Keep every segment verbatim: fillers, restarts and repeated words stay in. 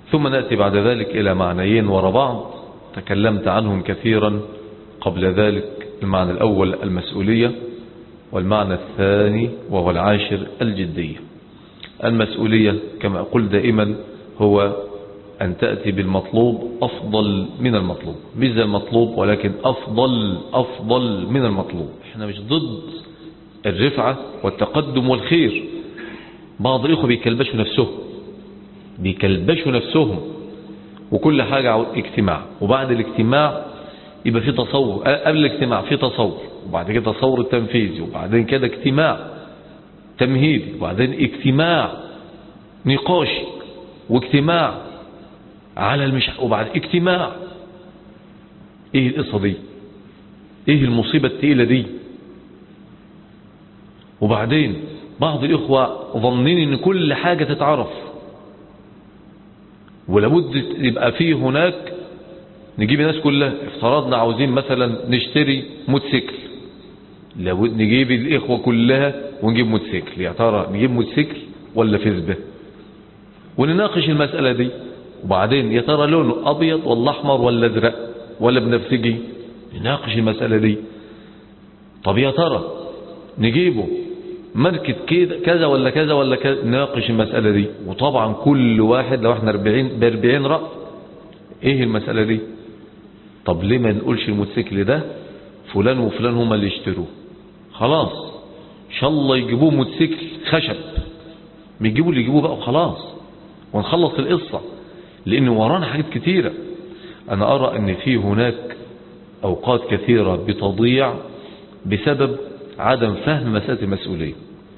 ثم نأتي بعد ذلك إلى معنيين وراء بعض تكلمت عنهم كثيرا قبل ذلك. المعنى الأول المسؤولية، والمعنى الثاني وهو العاشر الجدية. المسؤولية كما أقول دائما هو أن تأتي بالمطلوب أفضل من المطلوب، مش زي المطلوب ولكن أفضل أفضل من المطلوب. احنا مش ضد الرفعة والتقدم والخير. بعض الإخوة بيكلبشوا نفسهم بيكلبشوا نفسهم وكل حاجة اجتماع، وبعد الاجتماع يبقى في تصور، قبل الاجتماع في تصور، وبعد كده تصور التنفيذي، وبعدين كده اجتماع تمهيدي، وبعدين اجتماع نقاشي، واجتماع على المش وبعد اجتماع. ايه القصة دي؟ ايه المصيبة التقيلة دي؟ وبعدين بعض الإخوة ظنين ان كل حاجة تتعرف، ولابد يبقى فيه هناك نجيب الناس كلها. افترضنا عاوزين مثلا نشتري موتوسيكل، لابد نجيب الإخوة كلها ونجيب موتوسيكل. يا ترى نجيب موتوسيكل ولا فزبة؟ ونناقش المسألة دي. وبعدين يا ترى لونه أبيض ولا أحمر ولا أزرق ولا بنفسجي؟ نناقش المسألة دي. طب يا ترى نجيبه ماركة كده كذا ولا كذا ولا كذا؟ نناقش المسألة دي. وطبعا كل واحد لو احنا أربعين رأي ايه المسألة دي؟ طب ليه ما نقولش الموتوسيكل ده فلان وفلان هما اللي يشتروه؟ خلاص ان شاء الله يجيبوه موتوسيكل خشب، بيجيبوا اللي يجيبوه بقى وخلاص ونخلص القصة، لان ورانا حاجات كتيرة. انا ارى ان في هناك اوقات كثيرة بتضيع بسبب عدم فهم مسألة المسؤولية.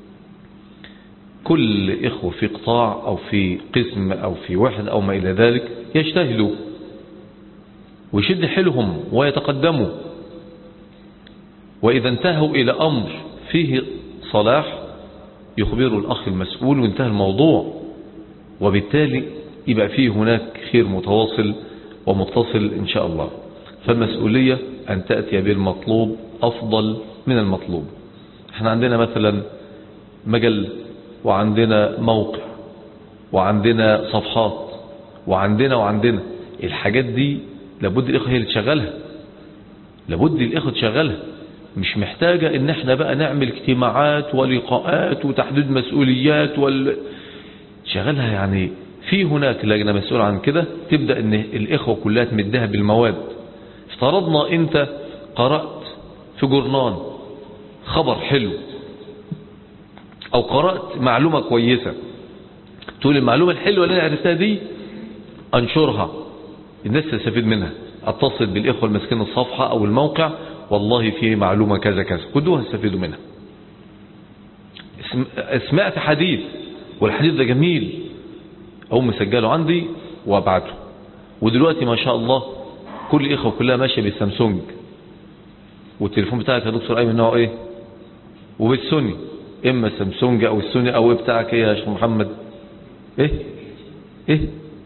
كل إخوة في قطاع أو في قسم أو في وحدة أو ما إلى ذلك يجتهدوا ويشد حيلهم ويتقدموا، وإذا انتهوا إلى أمر فيه صلاح يخبروا الأخ المسؤول وانتهى الموضوع، وبالتالي يبقى فيه هناك خير متواصل ومتصل إن شاء الله. فالمسؤولية أن تأتي بالمطلوب أفضل من المطلوب. احنا عندنا مثلا مجل، وعندنا موقع، وعندنا صفحات، وعندنا وعندنا الحاجات دي لابد الإخوة هي اللي تشغلها، لابد الإخوة تشغلها. مش محتاجة ان احنا بقى نعمل اجتماعات ولقاءات وتحديد مسؤوليات وال... شغلها. يعني في هناك لجنة مسؤولة عن كده، تبدأ ان الإخوة كلها تمدها بالمواد. افترضنا انت قرأت في جورنال خبر حلو او قرأت معلومة كويسة، تقول المعلومة الحلوة اللي انا عرفتها دي انشرها، الناس تستفيد منها. اتصل بالاخوة المسكين الصفحة او الموقع، والله في معلومة كذا كذا، كلها استفيدوا منها. سمعت حديث والحديث ده جميل، او مسجله عندي وابعته. ودلوقتي ما شاء الله كل الاخوة كلها ماشية بالسامسونج، والتليفون بتاعك يا دكتور ايمن نوعه ايه؟ وبالسوني، اما سامسونج او السوني او ايه بتاعك ايه يا شيخ محمد؟ ايه ايه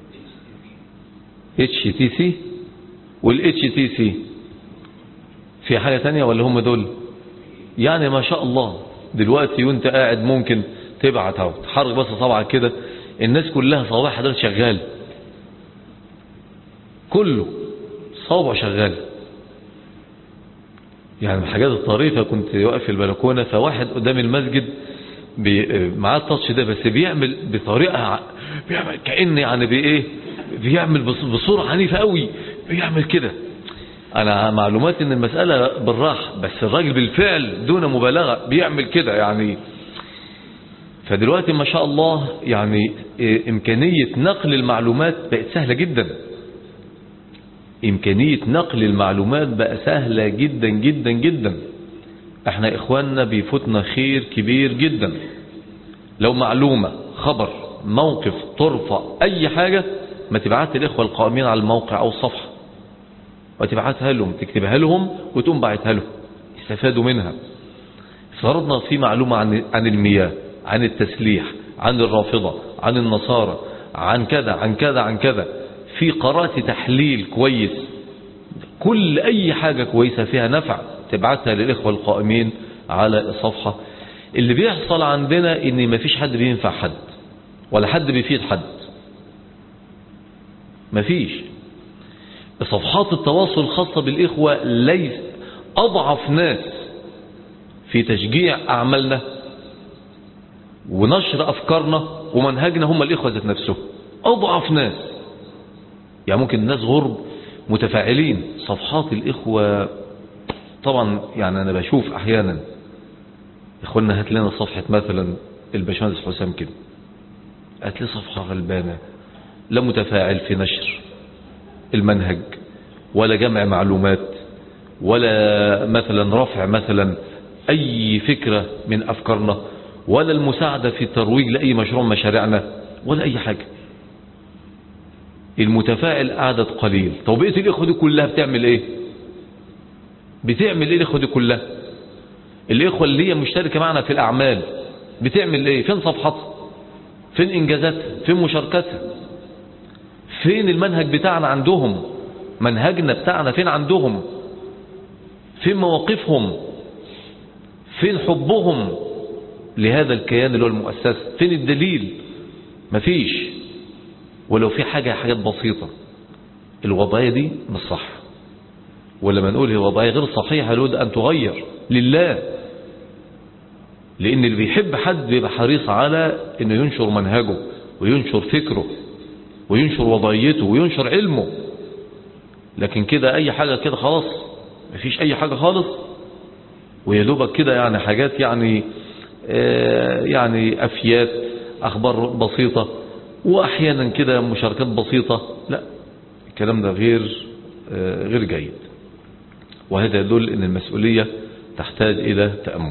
اتش تي سي. والاتش تي سي في حاجة تانية ولا هم دول؟ يعني ما شاء الله دلوقتي وانت قاعد ممكن تبعت اهو تحرك بس صبعك كده، الناس كلها صوابع حضرتك شغال، كله صوابع شغال. يعني من الحاجات الطريفة كنت واقف في البلكونة، فواحد قدام المسجد معاه التاتش ده، بس بيعمل بطريقة بيعمل كأن يعني بايه بيعمل بصورة عنيفة قوي، بيعمل كده. انا معلومات ان المسألة بالراحة، بس الراجل بالفعل دون مبالغة بيعمل كده يعني. فدلوقتي ما شاء الله يعني امكانية نقل المعلومات بقت سهلة جدا، امكانية نقل المعلومات بقى سهلة جدا جدا جدا. احنا اخواننا بيفوتنا خير كبير جدا. لو معلومة خبر موقف طرفة اي حاجة، ما تبعت الاخوة القائمين على الموقع او الصفحة وتبعتها لهم، تكتبها لهم وتقوم بعتها لهم، استفادوا منها. فرضنا في معلومة عن عن المياه، عن التسليح، عن الرافضة، عن النصارى، عن كذا عن كذا عن كذا، في قرأت تحليل كويس، كل اي حاجة كويسة فيها نفع تبعتها للإخوة القائمين على الصفحة. اللي بيحصل عندنا ان ما فيش حد بينفع حد ولا حد بيفيد حد. مفيش. صفحات التواصل الخاصة بالإخوة ليس أضعف ناس في تشجيع أعمالنا ونشر أفكارنا ومنهجنا هم الإخوة ذات نفسهم، أضعف ناس. يعني ممكن الناس غرب متفاعلين، صفحات الإخوة طبعا يعني أنا بشوف أحيانا إخواننا هات لنا صفحة مثلا الباشمهندس حسام كده، هات لي صفحة غلبانة لا متفاعل في نشر المنهج ولا جمع معلومات ولا مثلا رفع مثلا أي فكرة من أفكارنا ولا المساعدة في الترويج لأي مشروع مشاريعنا ولا أي حاجة. المتفاعل عدد قليل. طب بقية الإخوة دي كلها بتعمل إيه؟ بتعمل إيه الإخوة دي كلها؟ الإخوة اللي هي مشتركة معنا في الأعمال بتعمل إيه؟ فين صفحتها؟ فين إنجازاتها؟ فين مشاركتها؟ فين المنهج بتاعنا عندهم؟ منهجنا بتاعنا فين عندهم؟ فين مواقفهم؟ فين حبهم لهذا الكيان اللي هو المؤسسة؟ فين الدليل؟ مفيش. ولو في حاجة حاجات بسيطة، الوضعية دي مش صح، ولما نقول هي وضعية غير صحيحة لابد أن تغير لله، لأن اللي بيحب حد بيبقى حريص على أنه ينشر منهجه وينشر فكره وينشر وضعيته وينشر علمه. لكن كده أي حاجة كده خلاص، مفيش أي حاجة خالص، ويدوبك كده يعني حاجات يعني آه يعني أفيات أخبار بسيطة وأحيانا كده مشاركات بسيطة. لا، الكلام ده غير آه غير جيد، وهذا يدل أن المسؤولية تحتاج إلى تأمل.